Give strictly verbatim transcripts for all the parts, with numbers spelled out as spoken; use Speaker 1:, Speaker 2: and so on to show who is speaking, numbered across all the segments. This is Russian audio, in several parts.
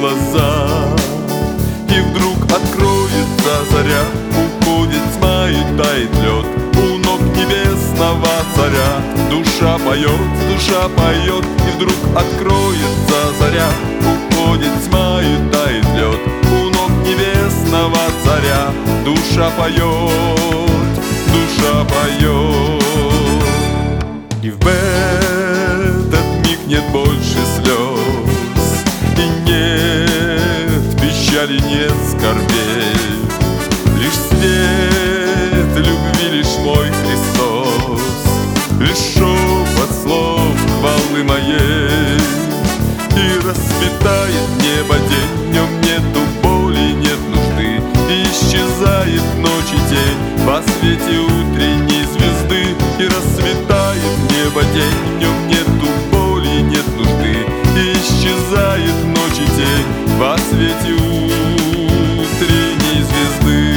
Speaker 1: глаза, и вдруг откроется заря, уходит тьма и тает лед у ног небесного царя. Душа поет, душа поет, и вдруг откроется заря, уходит тьма и тает лед у ног небесного царя. Душа поет, душа поет. И в этот миг нет больше слез, и нет печали, нет скорбей. Лишь свет любви, лишь мой Христос, лишь шепот слов хвалы моей. И расцветает небо день, в нем нету боли, нет нужды, и исчезает ночь и день во свете утренней звезды. И расцветает небо день, в нем нету боли, нет нужды, и исчезает ночь и день во свете утренней звезды.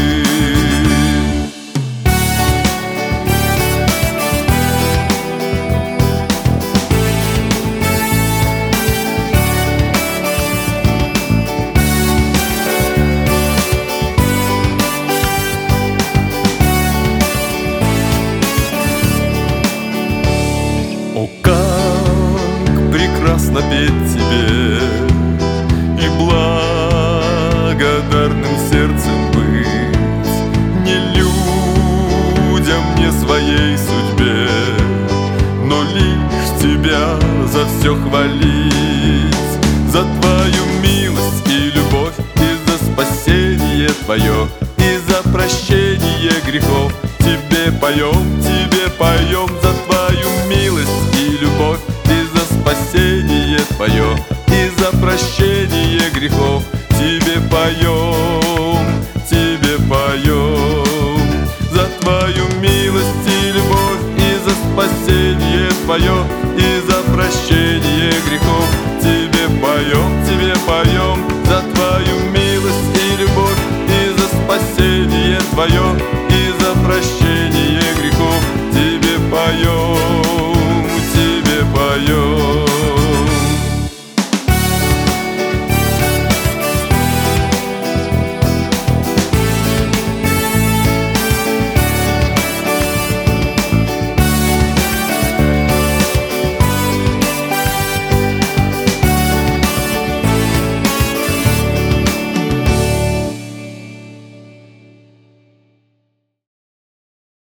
Speaker 1: О, как прекрасно петь тебе и благодарным сердцем быть, не людям, не своей судьбе, но лишь тебя за все хвалить, за твою милость и любовь, и за спасение твое, и за прощение грехов. Тебе поем, тебе поем за твою милость и любовь, и за спасение твое, и за прощение грехов. Тебе поем, тебе поем за твою милость и любовь, и за спасение твое, и за прощение грехов. Тебе поем, тебе поем за твою милость и любовь, и за спасение твое, и за прощение грехов. Тебе поем.